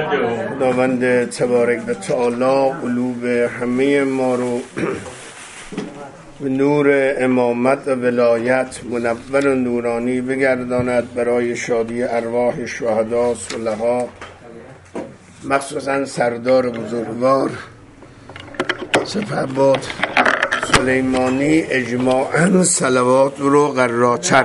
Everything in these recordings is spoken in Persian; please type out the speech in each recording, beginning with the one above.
خداوند تبارک و تعالی قلوب همه ما رو به نور امامت و ولایت منور و نورانی بگرداند برای شادی ارواح شهدا صلحا، مخصوصا سردار بزرگوار سپهبد سلیمانی اجماعاً صلوات رو قراچر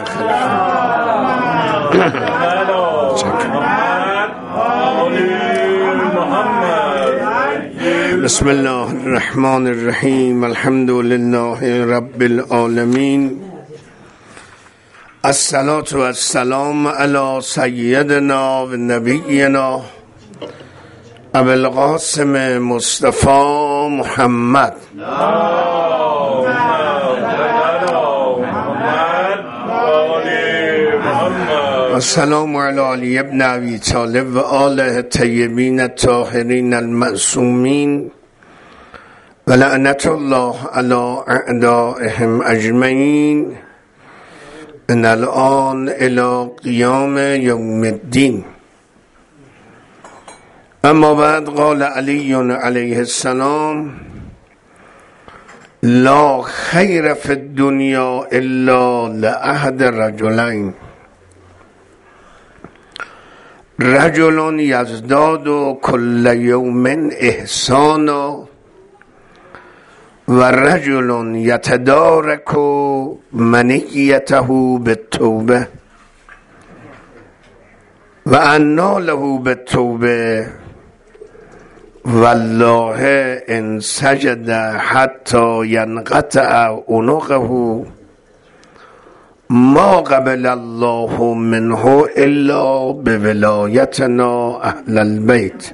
بسم الله الرحمن الرحیم. الحمد لله رب العالمین. الصلاة و السلام علی سیدنا و نبینا ابو القاسم مصطفی محمد السلام علی علی ابن ابی طالب و آله الطیبین الطاهرین المعصومین و لعنت الله علی اعدائهم اجمعین من الآن الی قیام یوم الدین. اما بعد قال علی علیه السلام لا خیر فی الدنیا الا لأحد رجلین، رجل یزداد کل یوم احسانا و رجل یتدارک منیته بالتوبه و انا له بالتوبه والله ان سجد حتی ینقطع عنقه ما قبل الله منه الا بولایتنا اهل البیت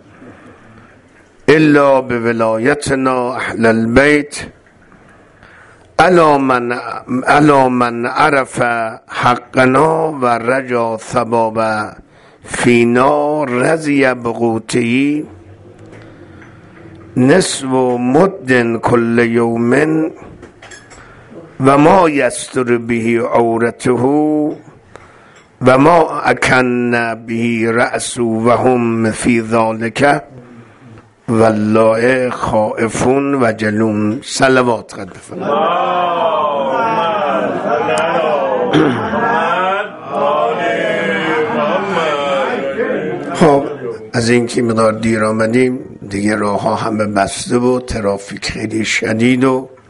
الا من عرف حقنا و رجا ثواب فینا رضی بقوته نصف مد کل یوم و ما یستر به عورته و ما اکن به رأس و هم فی ذالک والله خائفون و جلون. صلوات قد خب از این که مقدار دیر آمدیم دیگه راه ها همه بسته و ترافیک خیلی شدید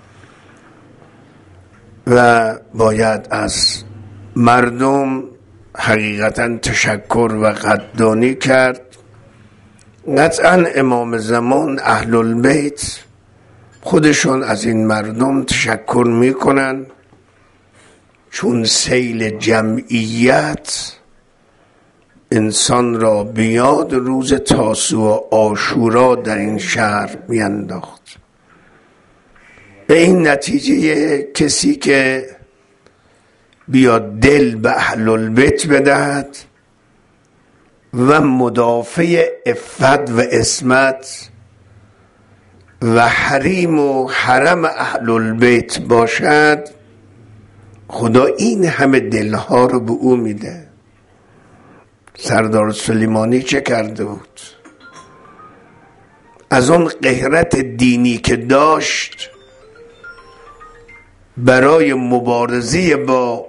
و باید از مردم حقیقتا تشکر و قدردانی کرد. قطعا امام زمان اهل البیت خودشون از این مردم تشکر میکنن، چون سیل جمعیت انسان را بیاد روز تاسوع و عاشورا در این شهر میانداخت. به این نتیجه کسی که بیاد دل به اهل البیت بدهد و مدافع عفت و عصمت و حریم و حرم اهل البیت باشد، خدا این همه دلها رو به او میده. سردار سلیمانی چه کرده بود؟ از اون غیرت دینی که داشت برای مبارزه با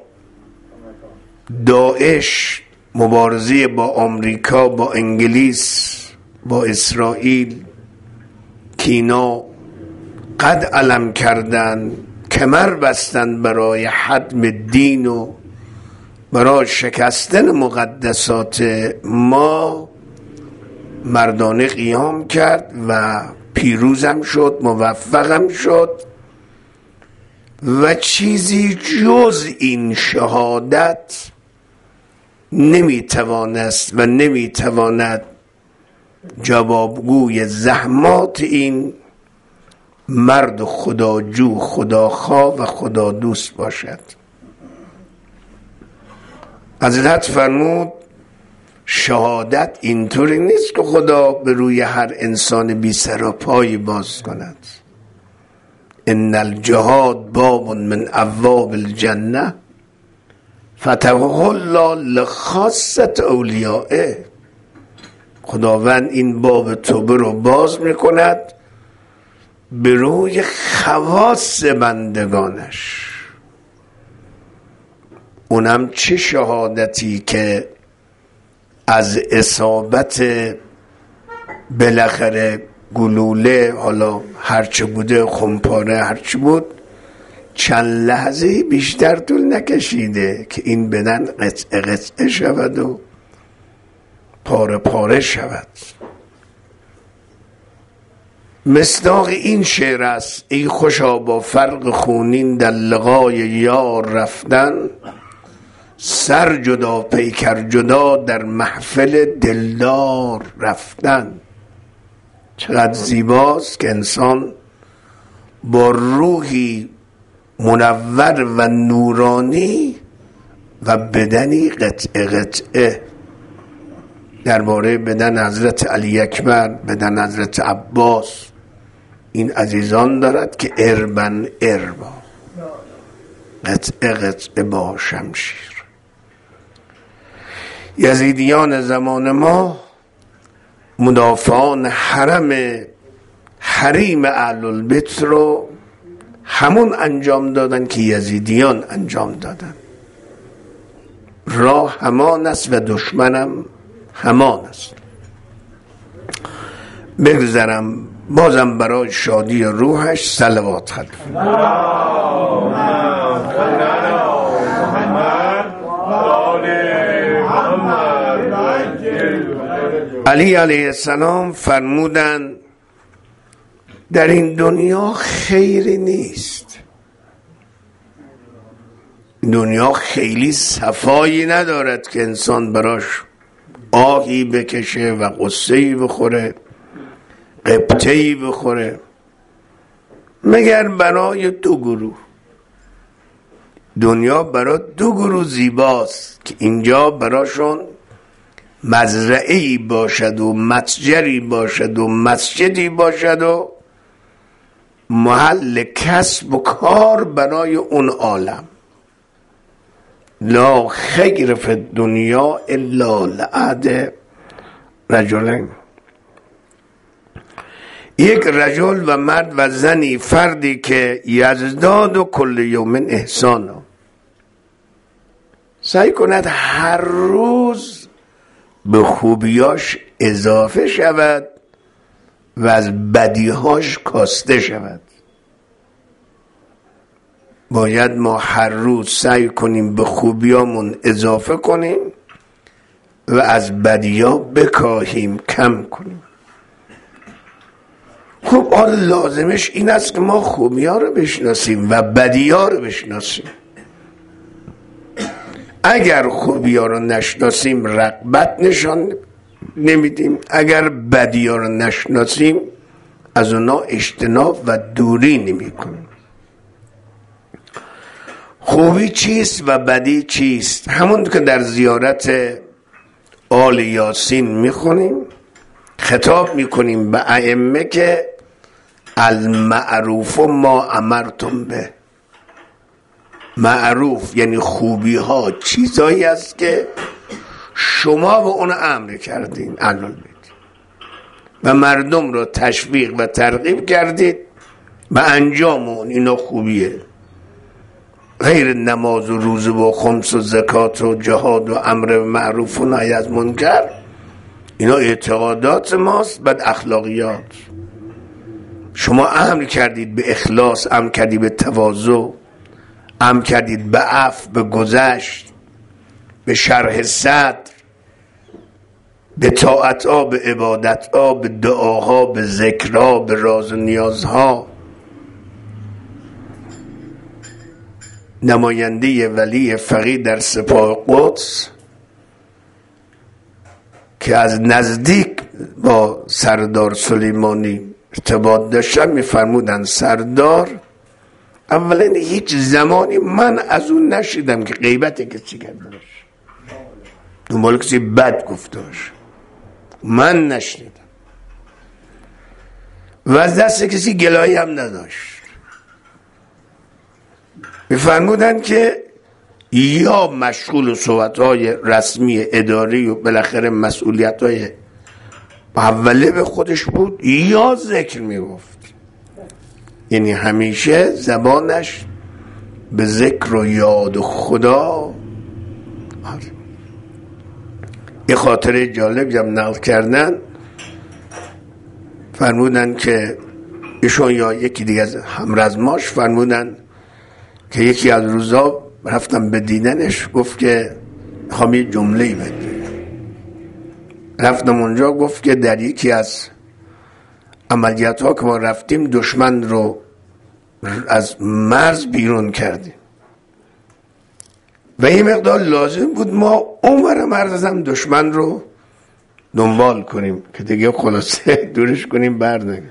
داعش، مبارزه با آمریکا، با انگلیس، با اسرائیل، کینا قد علم کردن، کمر بستن برای حتم دین و برای شکستن مقدسات ما. مردانه قیام کرد و پیروزم شد، موفقم شد و چیزی جز این شهادت نمیتوانست و نمیتواند جوابگوی زحمات این مرد خداجو، خداخواه و خدا دوست باشد. حضرت فرمود شهادت اینطوری نیست که خدا به روی هر انسان بی سر و پای باز کند. ان الجهاد باب من ابواب الجنه فتحه الله لخاصة اولیائه. خداوند این باب توبه رو باز میکند به روی خواص بندگانش. اونم چه شهادتی که از اصابت بالاخره گلوله، حالا هرچه بوده، خمپاره هرچه بود، چند لحظه بیشتر طول نکشیده که این بدن قطعه قطعه شود و پاره پاره شود. مصداق این شعر است: ای خوشا با فرق خونین در لقای یار رفتن، سر جدا پیکر جدا در محفل دلدار رفتن. چقدر زیباست که انسان با روحی منور و نورانی و بدنی قطعه قطعه. درباره بدن حضرت علی اکبر، بدن حضرت عباس، این عزیزان دارد که اربن اربا، قطعه قطعه با شمشیر. یزیدیان زمان ما مدافعان حریم اهل البیت رو همون انجام دادن که یزیدیان انجام دادن. راه همان است و دشمنم همان است. بگذارم بازم برای شادی روحش صلوات خواندم. علی علیه السلام فرمودن در این دنیا خیری نیست. دنیا خیلی صفایی ندارد که انسان براش آهی بکشه و قصه‌ای بخوره، قبطه‌ای بخوره، مگر برای دو گروه. دنیا برای دو گروه زیباست که اینجا براشون مزرعه‌ای باشد و متجری باشد و مسجدی باشد و محل کسب و کار برای اون عالم. لا خیر فی الدنیا الا لعهد رجلین. یک رجل و مرد و زنی، فردی که یزداد و کل یوم احسانا، سعی کند هر روز به خوبیاش اضافه شود و از بدیهاش کاسته شود. باید ما هر روز سعی کنیم به خوبیامون اضافه کنیم و از بدیها بکاهیم، کم کنیم. خب حال لازمش این است که ما خوبی‌ها رو بشناسیم و بدیها رو بشناسیم. اگر خوبی‌ها رو نشناسیم رغبت نشان نمیدیم، اگر بدیها رو نشناسیم از اونا اجتناب و دوری نمی کنیم. خوبی چیست و بدی چیست؟ همون که در زیارت آل یاسین میخونیم، خطاب میکنیم به ائمه که المعروف ما امرتم به. معروف یعنی خوبی ها چیزایی است که شما به اون امر کردین اهل البیت و مردم رو تشویق و ترغیب کردید به انجام اون. اینا خوبیه، غیر نماز و روزه و خمس و زکات و جهاد و امر معروف و نهی از منکر. اینا اعتقادات ماست، بعد اخلاقیات. شما امر کردید به اخلاص، امر کردید به تواضع، امر کردید به عفو، به گذشت، به شرح صدر، به طاعت‌ها، به عبادت‌ها، به دعاها، به ذکرها، به راز و نیازها. نماینده ولی فقیه در سپاه قدس که از نزدیک با سردار سلیمانی ارتباط داشتن میفرمودن سردار اولا هیچ زمانی من از اون نشیدم که غیبت کسی کرده باشه، دنبال کسی بد گفته باشه، من نشنیدم و از دست کسی گلایی هم نداشت. میفرمودن که یا مشغول صحبت‌های رسمی اداری و بالاخره مسئولیت‌های اوله به خودش بود یا ذکر میگفت، یعنی همیشه زبانش به ذکر و یاد خدا. یه خاطره جالب هم نقل کردن، فرمودن که ایشون یا یکی دیگه از همرزماش فرمودن که یکی از روزا رفتم به دیدنش، گفت که میخوام یه جمله‌ای بگم. رفتم اونجا، گفت که در یکی از عملیات ها که ما رفتیم دشمن رو از مرز بیرون کردیم و این مقدار لازم بود ما اونور مرز هم دشمن رو دنبال کنیم که دیگه خلاصه دورش کنیم برنگه.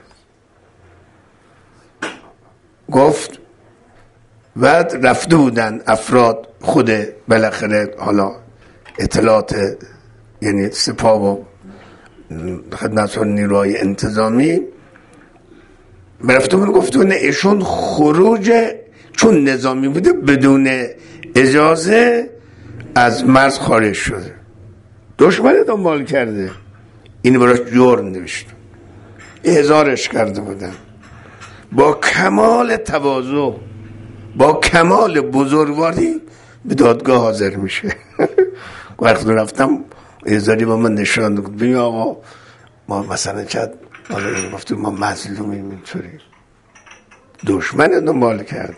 گفت بعد رفته بودن افراد خود بالاخره حالا اطلاعات یعنی سپاه و خدمت نیروهای انتظامی رفته بودن، گفته بودن ایشون خروج چون نظامی بوده بدون اجازه از مرز خارج شده، دشمن دنبال کرده، این براش جرم نوشت، احضارش کرده بودن. با کمال تواضع با کمال بزرگواری به دادگاه حاضر میشه. وقتی رفتم احضاری با من نشان داد، ببین آقا ما مثلا چند گفتیم ما مظلومیم، اینطوری دشمن دنبال کرده،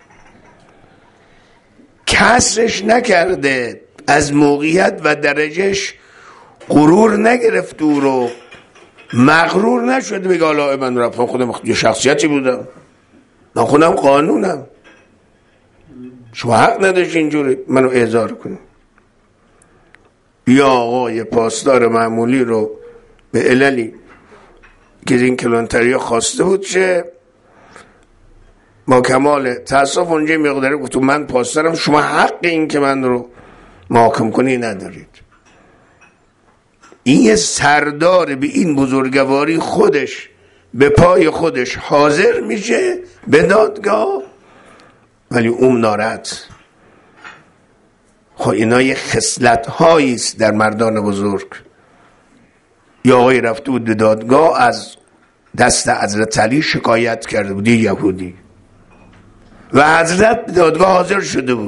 کسرش نکرده، از موقعیت و درجهش غرور نگرفت او رو، مغرور نشده بگه حالا من رفتم خودم یه شخصیتی بودم، من خودم قانونم، شما حق نداشت اینجوری منو احضار کنی. یا آقای پاسدار معمولی رو به عللی که این کلانتریا خواسته بود چه با کمال تأسف اونجا مقداره گفت من پاسدارم، شما حق این که من رو محاکم کنی ندارید. این یه سردار به این بزرگواری خودش به پای خودش حاضر میشه به دادگاه، ولی اون ناراحت. خب اینا یه خصلت هایی است در مردان بزرگ. یا آقای رفته بود به دادگاه، از دست حضرت علی شکایت کرده بود یهودی و حضرت به دادگاه حاضر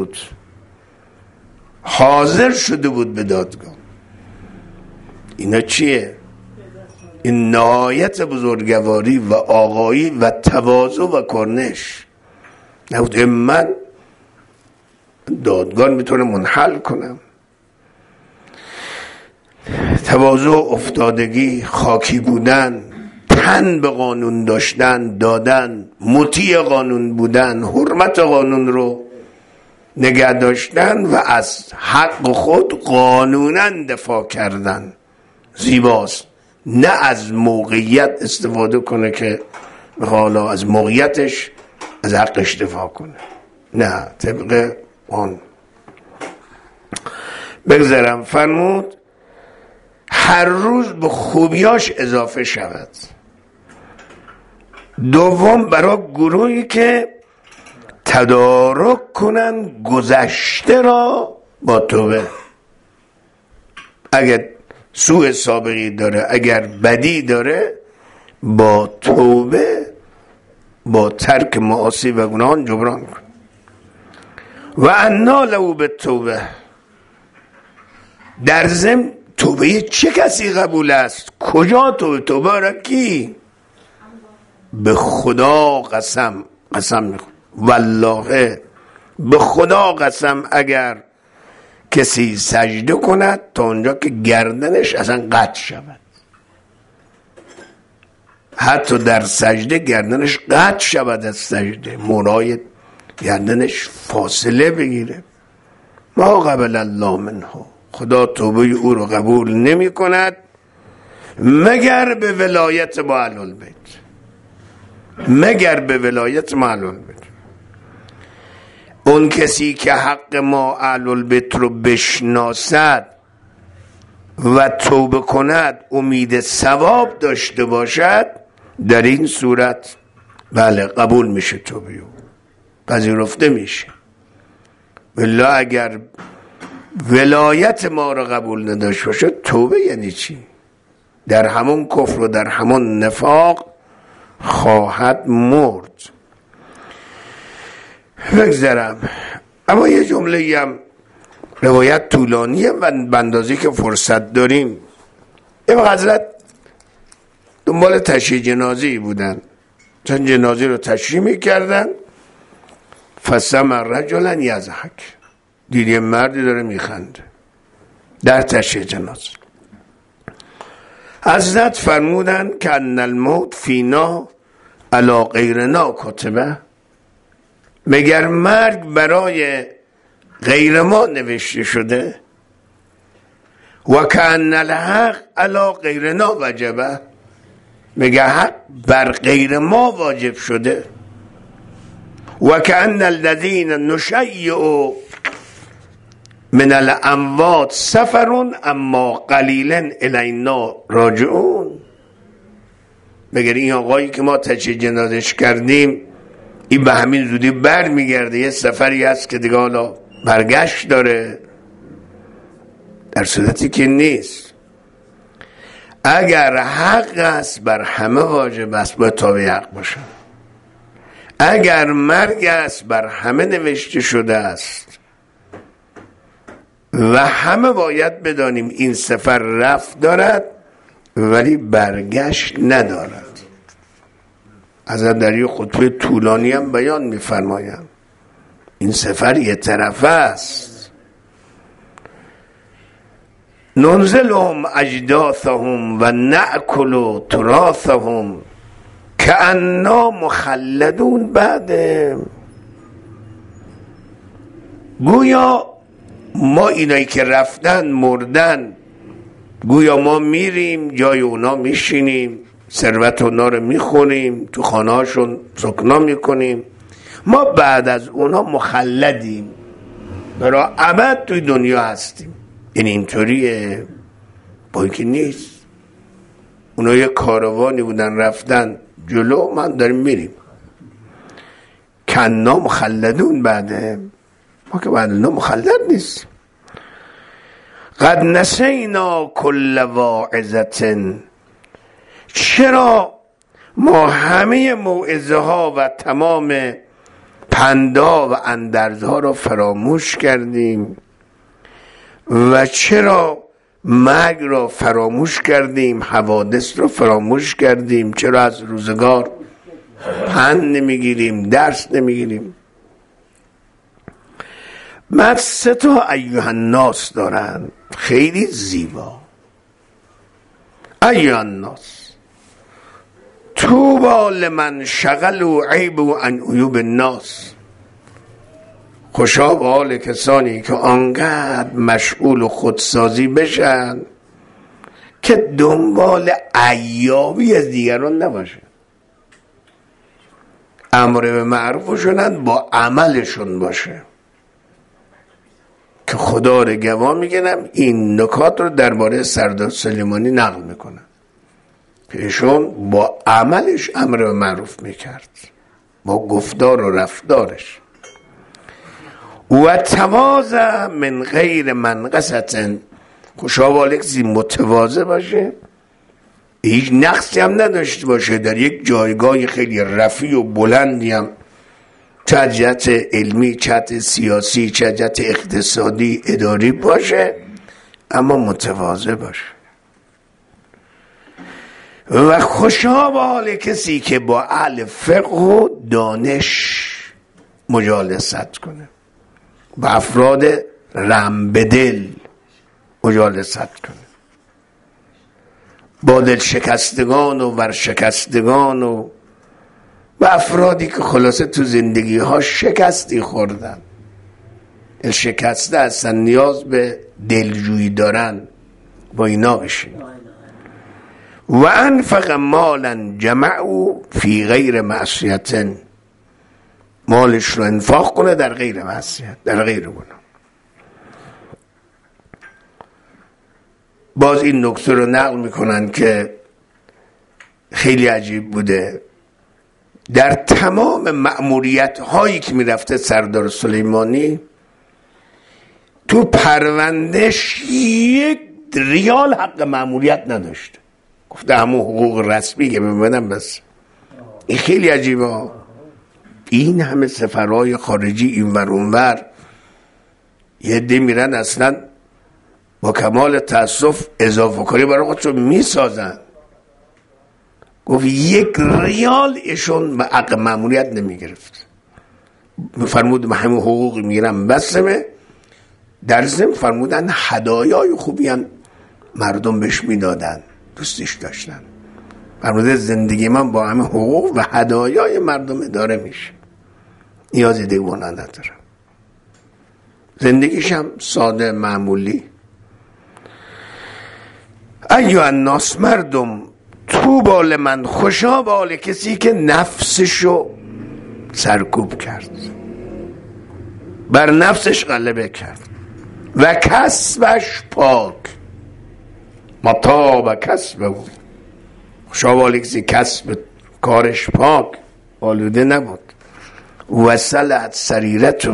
شده بود به دادگاه. اینا چیه؟ این نهایت بزرگواری و آقایی و تواضع و کرنش. نبود من دادگاه میتونه منحل کنم. تواضع، افتادگی، خاکی بودن، تن به قانون دادن، مطیع قانون بودن، حرمت قانون رو نگه داشتن و از حق خود قانونا دفاع کردن زیباست. نه از موقعیت استفاده کنه که حالا از موقعیتش از حقش دفاع کنه، نه، طبق آن بگذارم. فرمود هر روز به خوبیاش اضافه شود. دوم برای گروهی که تدارک کنن گذشته را با توبه. اگر سوء سابقی داره، اگر بدی داره، با توبه، با ترک معاصی و گناهان جبران کن. و انا له به توبه، در ضمن توبه چه کسی قبول است؟ کجا توبه را کی؟ به خدا قسم میخوام، والله به خدا قسم اگر کسی سجده کند تا اونجا که گردنش اصلا قطع شود، حتی در سجده گردنش قطع شود، از سجده مورای گردنش فاصله بگیره، ما قبل الله منه، خدا توبه او رو قبول نمی کند مگر به ولایت با اهل‌البیت، مگر به ولایت ما اهل‌البیت. اون کسی که حق ما اهل‌البیت رو بشناسد و توبه کند، امید ثواب داشته باشد، در این صورت بله قبول میشه، توبه پذیرفته میشه. ولی اگر ولایت ما رو قبول نداشته باشه، توبه یعنی چی؟ در همون کفر و در همون نفاق خواهد مرد. بگذرم، اما یه جمله هم روایت طولانیه و بندازی که فرصت داریم. این حضرت دنبال تشییع جنازی بودن، چند جنازی رو تشییع میکردن. فسمع رجلا یضحک، دید یه مردی داره میخنده در تشییع جنازه. حضرت فرمودن که ان الموت فینا علی غیرنا کتبه، مگر مرگ برای غیر ما نوشته شده؟ و کان الحق علی غیرنا وجبه، مگر حق بر غیر ما واجب شده؟ و کان الذین نشیع من الاموات سفر اما قلیلا الینا راجعون، مگر این آقایی که ما تشییع جنازش کردیم این به همین زودی بر میگرده؟ یه سفری هست که دیگه حالا برگشت داره؟ در صورتی که نیست. اگر حق است بر همه واجب است، باید تابع حق باشن. اگر مرگ است بر همه نوشته شده است و همه باید بدانیم این سفر رفت دارد ولی برگشت ندارد. حضرت در یه خطبه طولانی هم بیان می‌فرمایند این سفر یه طرفه است. ننزلهم اجداثهم و نأکل تراثهم کأننا مخلدون بعدهم. گویا ما اینایی که رفتن مردن، گویا ما میریم جای اونا میشینیم، ثروت اونا رو میخوریم، تو خانه هاشون سکنا میکنیم، ما بعد از اونا مخلدیم، برای ابد توی دنیا هستیم. این اینطوریه؟ با اینکه نیست. اونا یه کاروانی بودن رفتن جلو، من داریم میریم. کنا مخلدون بعده، ما که بعد اونا مخلد نیست. قد نسینا کل واعظة، چرا ما همه موعظه ها و تمام پندا و اندرزها رو فراموش کردیم؟ و چرا مرگ را فراموش کردیم، حوادث را فراموش کردیم؟ چرا از روزگار پند نمیگیریم، درس نمیگیریم؟ بعد 3 ایها الناس دارن خیلی زیبا. ایها الناس طوبی لمن شغلوا عیب عن عیوب الناس، خوشا به حال کسانی که آنقدر مشغول و خودسازی بشن که دنبال عیابی از دیگران نباشه. امر به معروفشون با عملشون باشه. که خدا رو گواه میگنم این نکات رو درباره سردار سلیمانی نقل میکنم که ایشون با عملش امر به معروف میکرد، با گفتار و رفتارش. و تواضع من غیر منقصة، خوشا به حال کسی متواضع باشه، هیچ نقصی هم نداشته باشه، در یک جایگاه خیلی رفیع و بلندی هم، چه جهت علمی، چه جهت سیاسی، چه جهت اقتصادی، اداری باشه، اما متواضع باشه. و خوشا به حال کسی که با اهل فقه و دانش مجالست کنه، با افراد رحم به دل مجالست کنه، با دل شکستگان و ورشکستگان و افرادی که خلاصه تو زندگی ها شکستی خوردن، دل شکسته هستن، نیاز به دلجویی دارن، با اینا بشین. و انفق مالا جمعوا فی غیر معصیت، مالش رو انفاق کنه در غیر معصیت، در غیر گناه. باز این نکته رو نقل میکنن که خیلی عجیب بوده. در تمام مأموریت هایی که میرفته سردار سلیمانی، تو پروندهش 1 ریال حق مأموریت نداشت. گفته همون حقوق رسمی که ببینم بس. این خیلی عجیبه. این همه سفرهای خارجی این ور اون ور، یه عده میرن اصلا با کمال تاسف اضافه کاری برای خودشون میسازن. گفت 1 ریال ایشون به حق ماموریت نمیگرفت. فرمود من همین حقوق میگیرم بسمه. در ضمن فرمودن هدایای خوبی هم مردم بهش میدادن، دوستش داشتن. فرموده زندگی من با همین حقوق و هدایای مردم اداره میشه، نیازی دیگه اونا ندارم. زندگیش هم ساده معمولی. ایو الناس، مردم، طوبی لمن، خوشا به حال کسی که نفسشو سرکوب کرد، بر نفسش غلبه کرد و کسبش پاک، مطاب کسبه، خوشا به حال کسی کسب کارش پاک آلوده نبود. وصلت سریرته،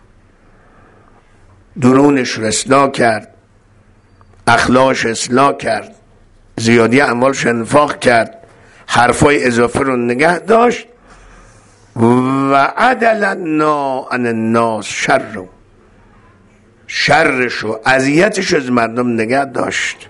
درونش رو اصلاح کرد، اخلاقش اصلاح کرد، زیادی اموالش انفاق کرد، حرفای اضافه رو نگه داشت. و عدلنا عن الناس، شرش و اذیتش از مردم نگه داشت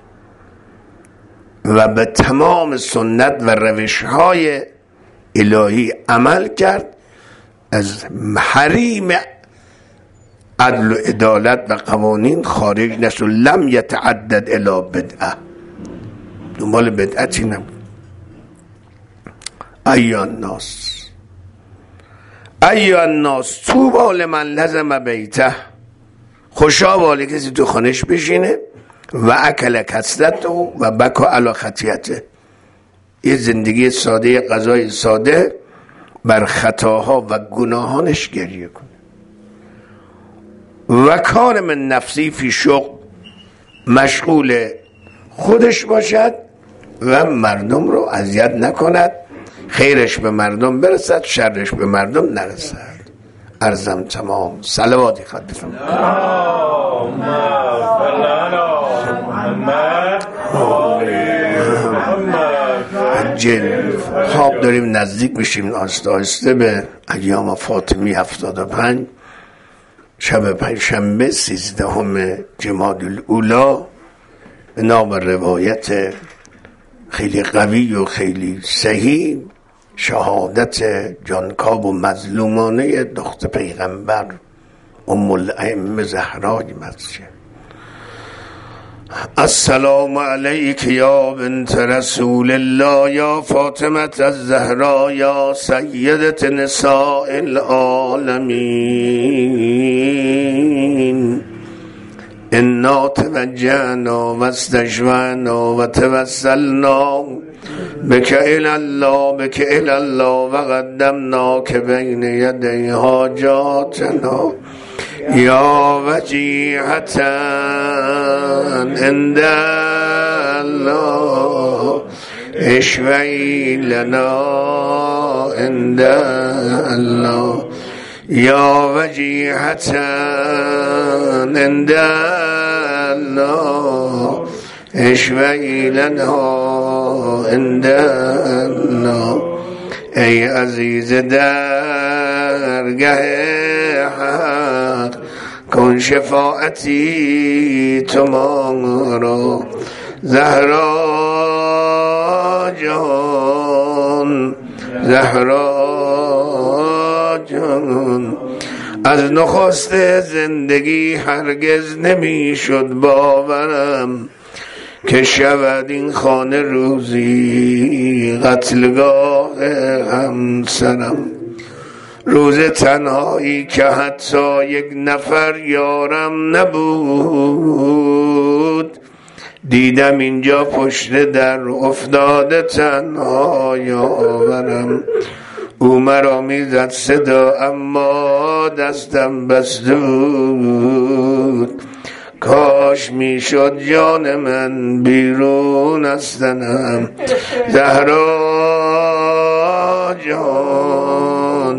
و به تمام سنت و روشهای الهی عمل کرد، از حریم عدل و عدالت و قوانین خارج نشد. لم یتعدد الی بدعه، دنبال بدعتی نبود. ایها الناس طوبی لمن لزم بیته، خوشا به حال کسی تو خانش بشینه و اکل کثرته و بکا علی خطیته، یه زندگی ساده، غذای ساده، بر خطاها و گناهانش گریه کنه. و کان من نفسی فی شغل، مشغول خودش باشد و مردم رو اذیت نکند، خیرش به مردم برسد، شرش به مردم نرسد. عرضم تمام. صلواتی خواهد بفرمایید. عجل خواب داریم نزدیک میشیم آسته آسته به ایام فاطمی 75. شب پنجشنبه 13 جمادی الاولی، به نام روایت خیلی قوی و خیلی صحیح، شهادت جانکاب و مظلومانه دختر پیغمبر ام الائمه زهرای مسجد. السلام علیک یا بنت رسول الله، یا فاطمه الزهرا، یا سیدت نساء العالمین. انا توجهنا و استشفعنا و توسلنا بک الی الله و قدمناک بین یدی حاجاتنا یا وجیهة عند الله، اشفعی لنا عند الله یا وجیهة عند الله، اشفعی لنا عند الله. ای عزیز درگه حق، کن شفاعتی تو ما را، زهرا جان، زهرا جان. از نخست زندگی هرگز نمیشد باورم که شود این خانه روزی قتلگاه همسرم. روز تنهایی که حتی یک نفر یارم نبود، دیدم اینجا پشت در افتاده تنها یاورم. او مرا میزد صدا اما دستم بسود، کاش میشد جان من بیرون از تنم. زهرا جان،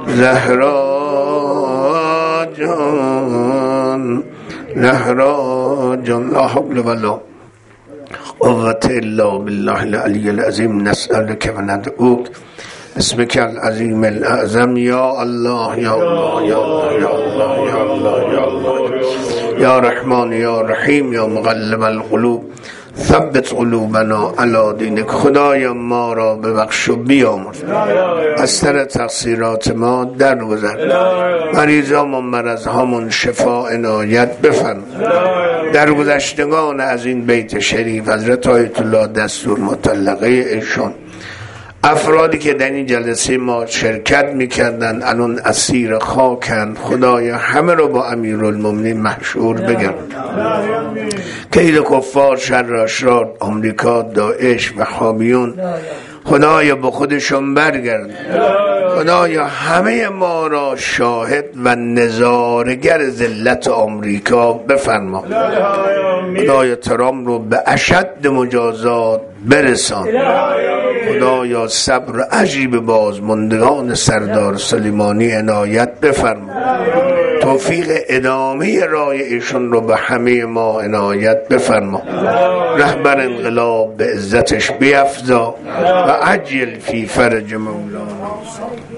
زهرا جان، زهرا جان. لا حول ولا قوة الا بالله العلی العظیم. نسألك و ندعوک اسمك العظیم الاعظم. یا الله یا الله یا الله یا الله یا الله یا الله یا رحمان یا رحیم یا مقلب القلوب ثبت قلوبنا علی دینک. خدایا ما را ببخش و بیامرز، از سر تقصیرات ما درگذر، مریضام و مرضهامون شفا عنایت بفرما. در گذشتگان از این بیت شریف حضرت آیت الله دستور مطلقه ایشون، افرادی که در این جلسه ما شرکت میکردن الان اسیر خاکن، خدایا همه رو با امیرالمومنین محشور بگرد. کید کفار، شر اشرار، آمریکا، داعش و حامیون خدایا با خودشون برگرد. خدایا همه ما را شاهد و نظارگر ذلت آمریکا بفرما. خدایا ترامپ رو به اشد مجازات برسان. خدایا صبر عجیب بازماندگان سردار سلیمانی عنایت بفرما. توفیق ادامه راه ایشون رو به همه ما عنایت بفرما. رهبر انقلاب به عزتش بیفزا و عجل فی فرج مولانا.